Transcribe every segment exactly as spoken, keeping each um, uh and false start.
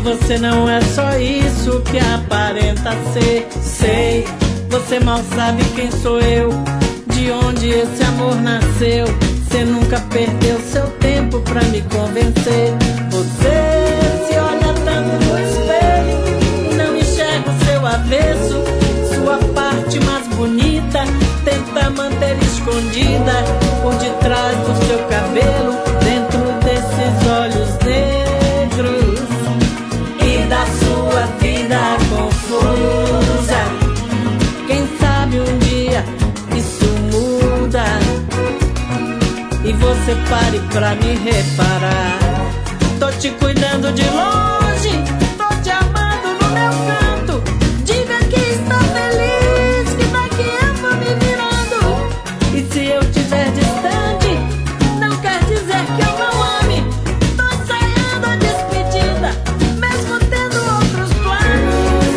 você não é só isso que aparenta ser. Sei, você mal sabe quem sou eu, de onde esse amor nasceu. Você nunca perdeu seu tempo pra me convencer. Você se olha tanto no espelho e não enxerga o seu avesso. Sua parte mais bonita tenta manter escondida por detrás do seu cabelo, dentro desses olhos negros e da sua vida confusa. Quem sabe um dia isso muda e você pare pra me reparar. Tô te cuidando de longe, tô te amando no meu canto. Diga que está feliz, que daqui eu vou me virando. E se eu estiver distante, não quer dizer que eu não ame. Tô ensaiando a despedida, mesmo tendo outros planos.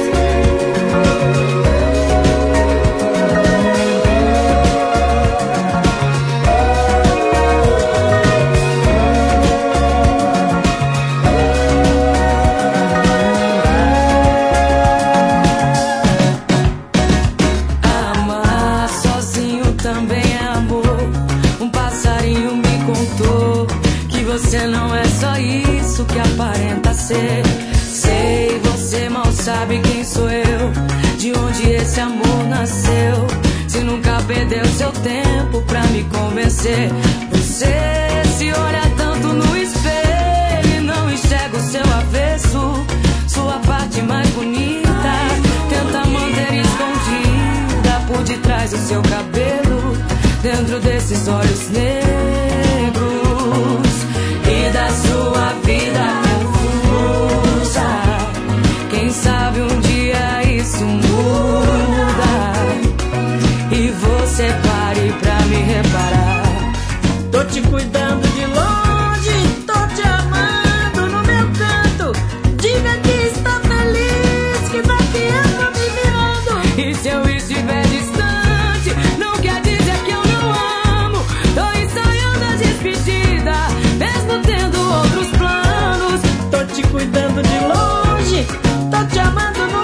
Amar sozinho também é amor. Um passarinho me contou que você não é só isso que aparenta ser. Sei, você mal sabe quem sou eu, de onde esse amor nasceu. Se nunca perdeu seu tempo pra me convencer. Você se olha tanto no espelho e não enxerga o seu avesso. Sua parte mais bonita tenta manter escondida por detrás do seu cabelo, dentro desses olhos negros e da sua vida confusa. Quem sabe um dia isso muda e você pare pra me reparar. Tô te cuidando de longe, tô te amando no meu canto. Diga que está feliz, que daqui eu vou me virando. E se eu estiver distante, não quer dizer que eu não amo. Tô ensaiando a despedida, mesmo tendo outros planos. Tô te cuidando de longe, tô te amando no